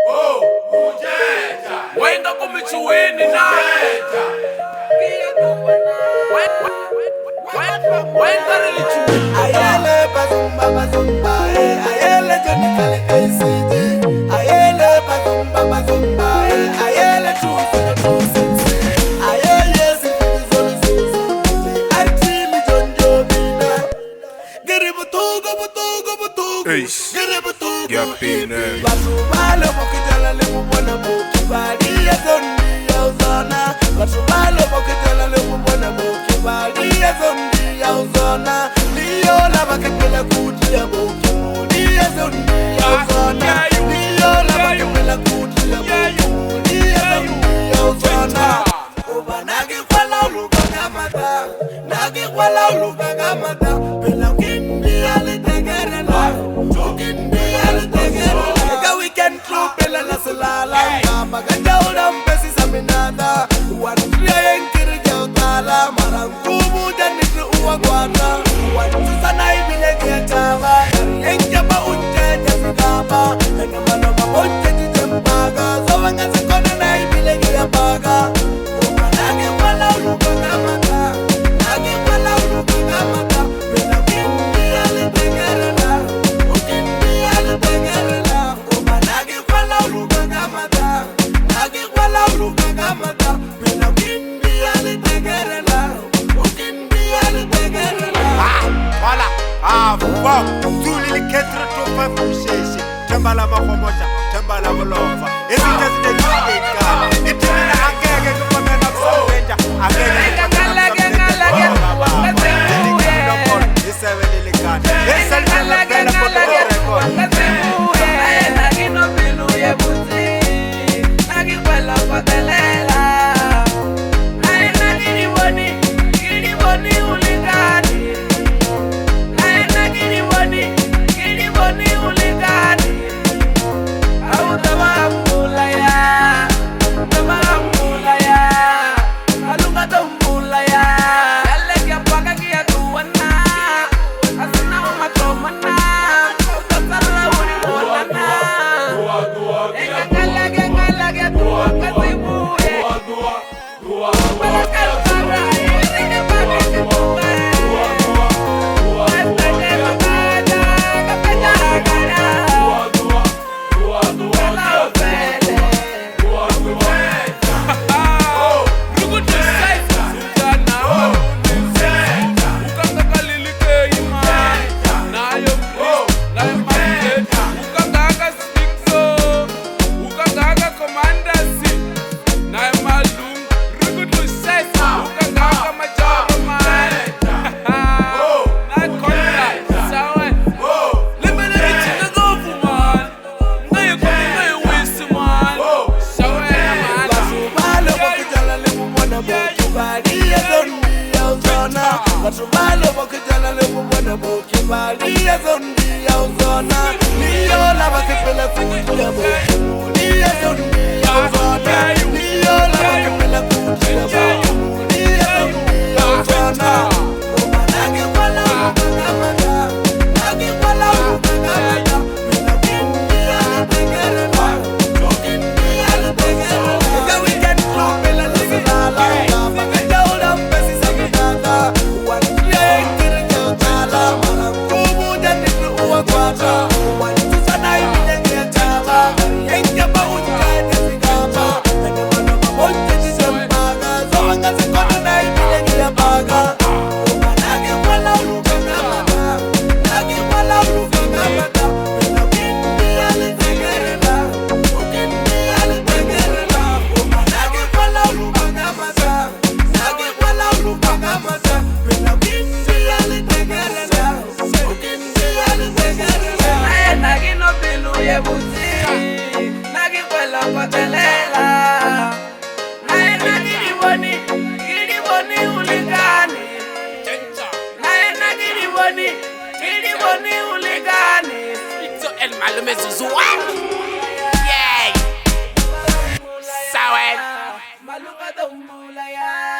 Wenga kumichuweni na Wenga religion. Ayele bazumba bazumba, ayele Johnny Kale ACJ. Ayele bazumba bazumba, ayele tusi. Ayele zulu. Artili John Bina. Geributugo. Geributugo. Yapine. Basumalo mokijala lemu mwana mokibali ya zondi ya uzona. Basumalo mokijala lemu mwana mokibali ya zondi ya uzona. Liyo la bakepela kuti ya mokibali ya zondi ya uzona. Liyo la bakepela kuti ya mokibali ya zondi ya uzona. Oba nagi kwala uluka ngamata. Nagi kwala uluka ngamata. Pela kindi ya litegere la. Chukindi ya litegere la. Eka weekend club pela la salala. Ngamba kanjaula mpesi saminada. Wantriya yenkiri jautala. Marangumu janitri uwa kwata. Wantusa na ibile kiachava. Kari yenkyapa unche jasigaba. Eka manoma bonche jijempaga. Sowa ngasi kone na ibile kiapaga. Oba nagi wala uluka ngamata. Nagi wala uluka ngamata. Pela kindi ya litegere la. Ukindi ya litegere la. Oba nagi wala uluka ngamata. Nagi wala uluka ngamata. Pela kindi ya litegere la. Ukindi ya litegere la. Voilà, wow, tous les 4 trophées pour chercher. Tembala makomoja, tembala bolova. Et c'est just the truth. Et tu n'as pas gagné que pour mettre up some danger. Basumalo mokijala lemu mwana mokibali ya zondi ya uzona. Liyo la bakepela kuti ya mokibali ya zondi ya uzona. Liyo la bakepela kuti ya mokibali ya zondi ya uzona. Oba nagi wala uluka ngamata. Nagi wala uluka ngamata. Pela kindi ya litegere la. Chukindi ya litegere la. Eka weekend club pela la salala. Ngamba kanjaula mpesi saminada. Malume Zuzua. Yay. Sawen. Maluka dombula ya.